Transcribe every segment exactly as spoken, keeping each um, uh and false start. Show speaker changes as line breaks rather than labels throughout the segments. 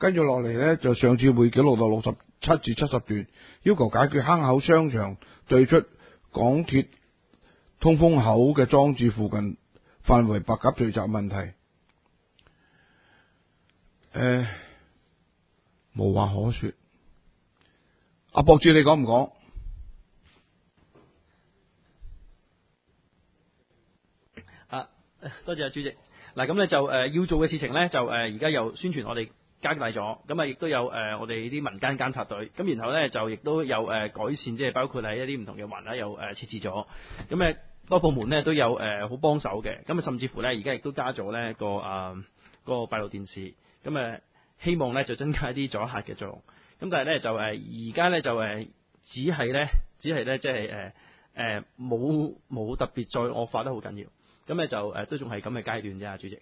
跟住落嚟咧，就上次會記錄到六十七至七十段，要求解決坑口商場對出港鐵通風口嘅裝置附近範圍白鴿聚集問題。誒、呃，無話可說。阿博志，你講唔講？
啊，多謝主席。嗱，咁咧就誒、呃、要做嘅事情咧，就誒而家又宣傳我哋加大咗，咁啊亦都有誒、呃、我哋啲民間監察隊，咁然後咧就亦都有誒、呃、改善，即係包括喺一啲唔同嘅環啦，又誒設置咗，咁誒多部門咧都有誒好幫手嘅，咁啊甚至乎咧而家亦都加咗咧個啊、呃、個閉路電視，咁誒希望咧就增加一啲阻嚇嘅作用，咁但係咧就誒而家咧就誒只係咧只係咧即係誒誒冇冇特別再惡化得好緊要。咁咧就誒、呃、都仲係咁嘅階段啫，主席。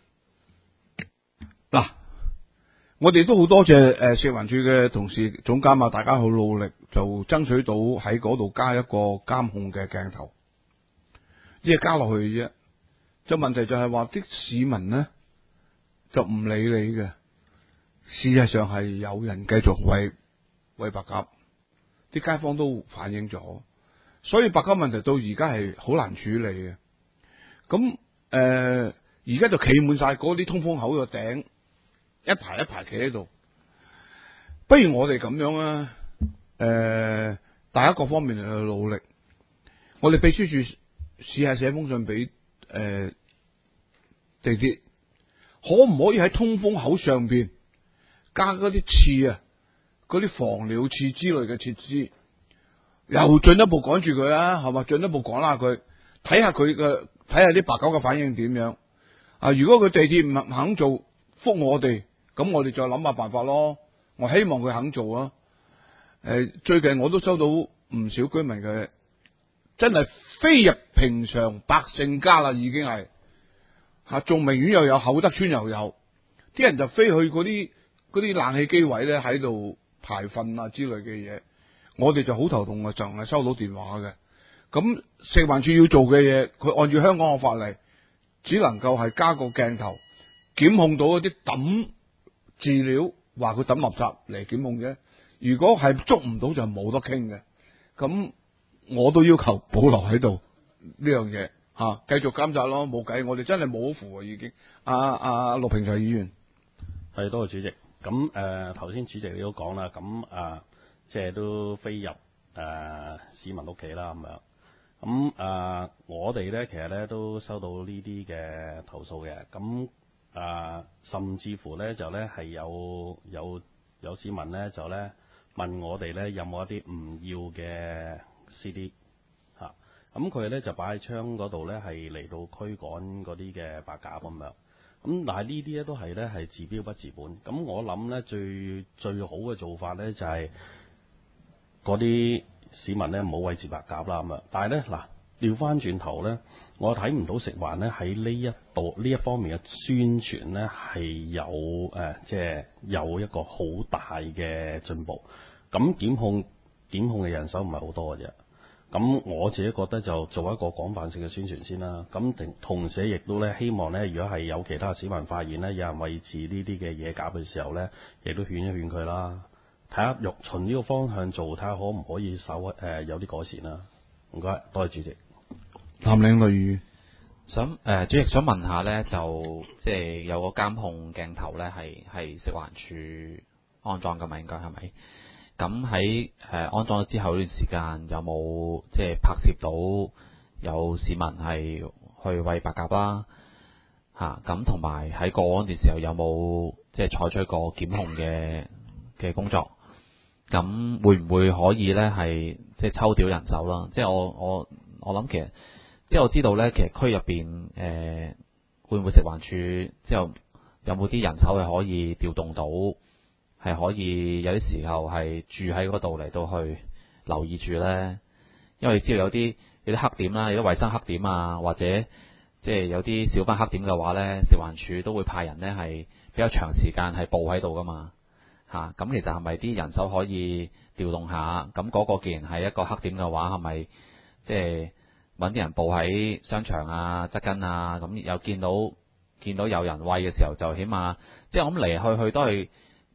嗱，我哋都好多謝誒食環署嘅同事總監啊，大家好努力就爭取到喺嗰度加一個監控嘅鏡頭，即係加落去啫。就問題就係話啲市民咧就唔理你嘅，事實上係有人繼續餵餵白鴿，啲街坊都反映咗，所以白鴿問題到而家係好難處理嘅。咁誒，而、呃、家就企滿晒嗰啲通風口嘅頂，一排一排企喺度。不如我哋咁樣啊，誒、呃，大家各方面去努力。我哋秘書處試下寫封信俾誒、呃、地鐵，可唔可以喺通風口上邊加嗰啲刺啊，嗰啲防鳥刺之類嘅設施，又進一步趕住佢啊，係嘛？進一步趕下佢，睇下佢嘅。睇下啲白鴿嘅反應點樣啊！如果佢地鐵唔肯做，覆我哋，咁我哋再諗下辦法咯。我希望佢肯做啊！誒、呃，最近我都收到唔少居民嘅，真係飛入平常百姓家啦，已經係吓，仲明苑又有，厚德村又有，啲人就飛去嗰啲嗰啲冷氣機位咧，喺度排糞啊之類嘅嘢，我哋就好頭痛啊，就係收到電話嘅。咁食環署要做嘅嘢，佢按照香港嘅法例，只能夠係加個鏡頭檢控到一啲抌飼料，話佢抌垃圾嚟檢控啫。如果係捉唔到就冇得傾嘅。咁我都要求保留喺度呢樣嘢吓，繼續監察咯，冇計，我哋真係冇好符啊已經。阿阿陸平齊議員，
係多謝主席。咁誒頭先主席你都講啦，咁啊即係都飛入誒、呃、市民屋企啦咁樣。咁啊、呃，我哋咧其實咧都收到呢啲嘅投訴嘅，咁啊、呃，甚至乎咧就咧係有有有市民咧就咧問我哋咧有冇一啲唔要嘅 C D 嚇，咁佢咧就擺喺窗嗰度咧係嚟到驅趕嗰啲嘅白鴿咁樣，咁但係呢啲咧都係咧係治標不治本，咁我諗咧最最好嘅做法咧就係嗰啲市民咧唔好餵飼白鴿啦咁啊！但係咧嗱，調翻轉頭咧，我睇唔到食環咧喺呢一度呢一方面嘅宣傳咧係有誒，即、呃、係、就是、有一個好大嘅進步。咁檢控檢控嘅人手唔係好多嘅啫。咁我自己覺得就做一個廣泛性嘅宣傳先啦。咁同同時亦都咧希望咧，如果係有其他市民發現咧有人餵飼呢啲嘅野鴿嘅時候咧，亦都勸一勸佢啦。睇下肉循呢個方向做，睇下可唔可以稍誒、呃、有啲改善啦。唔該，多謝主席。
譚領女
想誒、呃、主席想問下咧，就即係有個監控鏡頭咧，係係食環署安裝㗎嘛？應該係咪？咁喺誒安裝咗之後呢段時間，有冇即係拍攝到有市民係去餵白鴿啦？嚇咁同埋喺過安嘅時候，有冇即係採取過檢控嘅嘅工作？咁會唔會可以咧係即係抽調人手啦？即係我我我諗其實即係我知道咧，其實區入邊誒會唔會食環署之後有冇啲人手係可以調動到，係可以有啲時候係住喺嗰度嚟到去留意住咧？因為你知道有啲有啲黑點啦，有啲衞生黑點啊，或者即係有啲小班黑點嘅話咧，食環署都會派人咧係比較長時間係佈喺度噶嘛。嚇、啊，咁其實係咪啲人手可以調動下？咁嗰個既然係一個黑點嘅話，係咪即係揾啲人佈喺商場啊、側根啊？咁又見到見到有人餵嘅時候，就起碼即係我諗嚟去去都係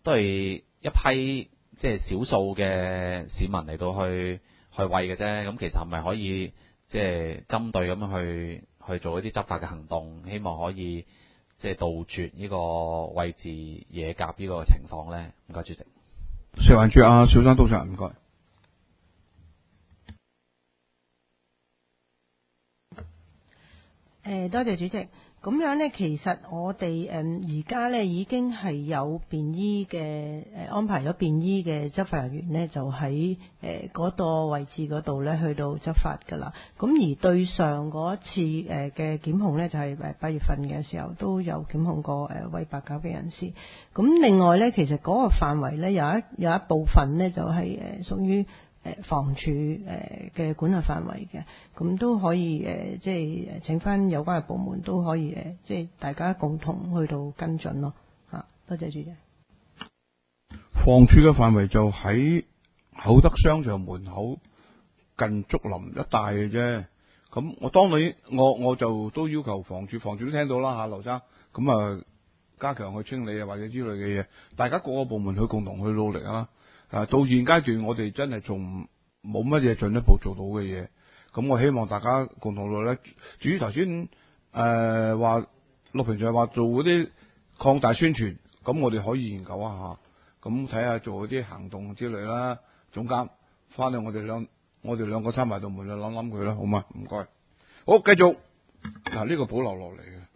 都係一批即係少數嘅市民嚟到去去餵嘅啫。咁其實係咪可以即係針對咁樣去去做一啲執法嘅行動，希望可以即係杜絕呢個餵飼野鴿呢個情況咧？唔該，主席。
食環署阿小生督察，唔該。
誒，多謝主席。咁樣呢，其實我哋誒而家呢已經係有便衣嘅誒、呃、安排咗便衣嘅執法人員呢，就喺誒嗰個位置嗰度呢去到執法㗎啦。咁而對上嗰一次誒嘅檢控呢，就係誒八月份嘅時候都有檢控過誒餵白鴿嘅人士。咁另外呢，其實嗰個範圍呢，有一有一部分呢，就係誒屬於誒房署誒嘅管轄範圍嘅，咁都可以誒，即係請翻有關嘅部門都可以誒，即係大家共同去到跟進咯嚇。多謝主席。
房署嘅範圍就喺厚德商場門口近竹林一帶嘅啫。咁我當然我我就都要求房署，房署都聽到啦嚇，劉生咁啊，加強去清理啊或者之類嘅嘢，大家各個部門去共同去努力啦。啊，到現階段我哋真係仲冇乜嘢進一步做到嘅嘢，咁我希望大家共同努力咧。至於頭先誒話陸平就話做嗰啲擴大宣傳，咁我哋可以研究一下，咁睇下做嗰啲行動之類啦。總監翻嚟我哋兩我哋兩個閂埋道門去諗諗佢啦，好嘛？唔該。好，繼續嗱，呢個保留落嚟嘅。